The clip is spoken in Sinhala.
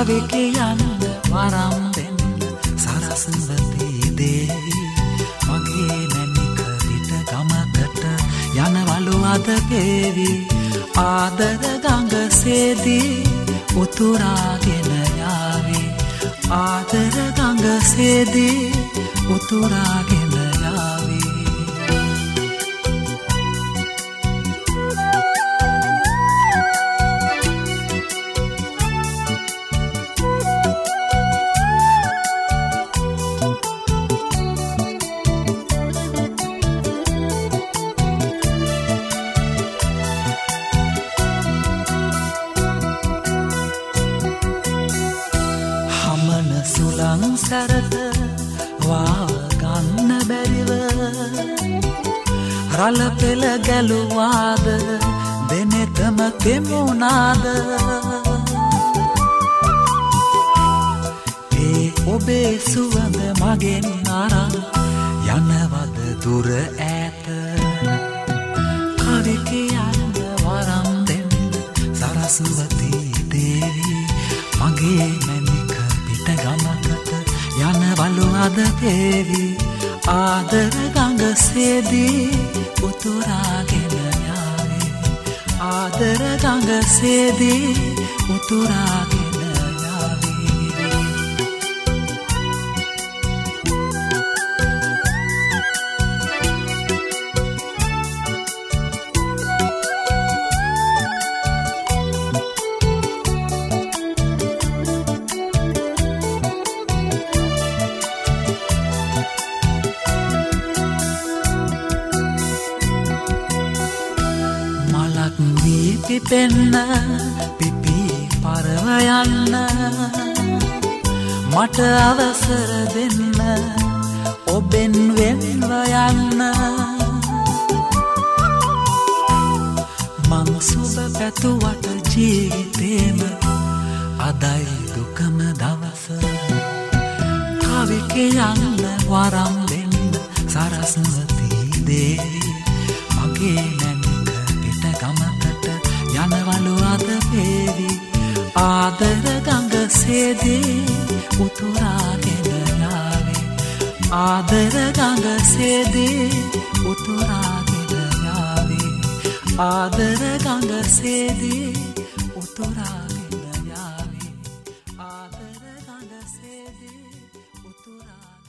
කවි කියන්න වරම් දෙන්න සරස්වතී දේවි මගේ මැණික විට ගමකට යනවලු අද පේවි ආදර ගඟ සේදී උතුරාගෙන යාවි ආදර ගඟ සේදී උතුරාගෙන යාවි සුළං සැරත වාව ගන්න බැරිව රළ පෙළ ගැලුවාද දෙනෙතම තෙමුණාද ඒ ඔබේ සුවඳ මගෙන් අරන් යනවද දුර ඈත කවි කියන්න වරම් දෙන්න සරස්වතී දේවි මගේ මැණික ගමකට යනවලු අද පේවි ආදර ගඟ සේදී උතුරාගෙන යාවි ආදර ගඟ සේදී උතුරාගෙන යාවි පිපෙන්න පිපි පරව යන්න මට අවසර දෙන්න ඔබෙන් වෙන්ව යන්න මං සුබ පැතුවට ජීවිතේම අදයි දුකම දවස කවි කියන්න වරම් දෙන්න සරස්වතී දේවි මගේ ගමකට යනවලු අද පේවි ආදර ගඟ සේදී උතුරාගෙන යාවි ආදර ගඟ සේදී උතුරාගෙන යාවි ආදර ගඟ සේදී උතුරාගෙන යාවි ආදර ගඟ සේදී උතුරාගෙන